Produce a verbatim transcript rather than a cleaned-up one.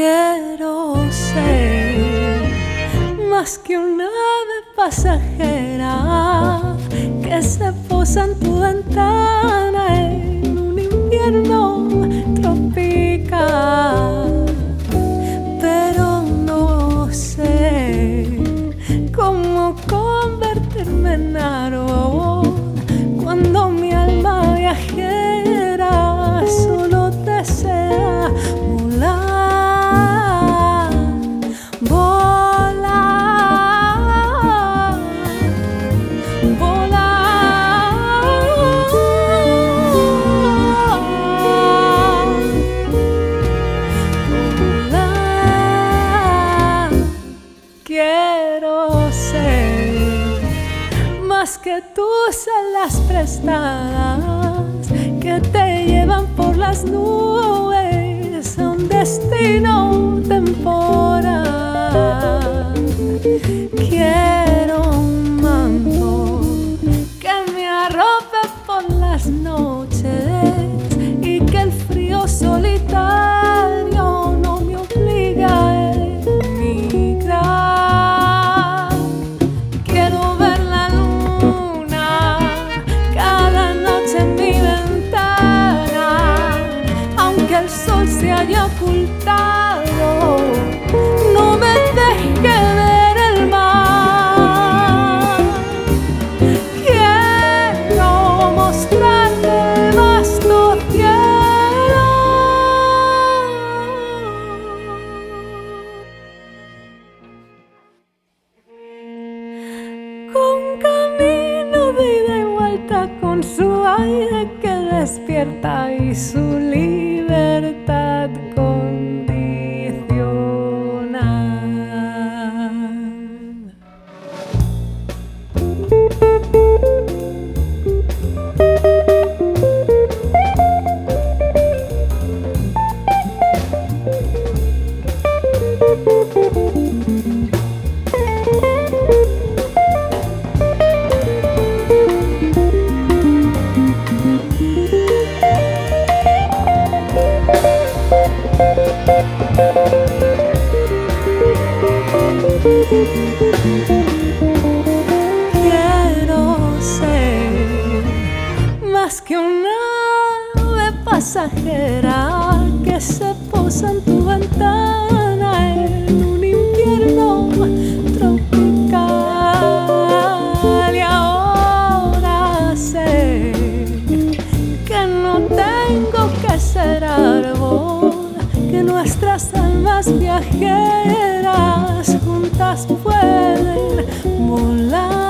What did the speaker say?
Quiero ser más que una ave pasajera que se posa en tu ventana en un invierno tropical. Pero no sé cómo convertirme en árbol cuando mi alma viajera solo desea volar. Quiero ser más que tus alas prestadas que te llevan por las nubes a un destino temporal. Quiero un manto que me arrope por las noches y que el frío solitario no me obligue a emigrar. Quiero ver la luna cada noche en mi ventana, aunque el sol se haya ocultado, no me deje ver el mar. Quiero mostrarte el vasto cielo con camino de ida y vuelta, con su aire que despierta y su libertad condicional. Quiero ser más que una ave pasajera que se posa en tu ventana en un invierno tropical. Y ahora sé que no tengo que ser árbol, que nuestras almas viajeras juntas pueden volar.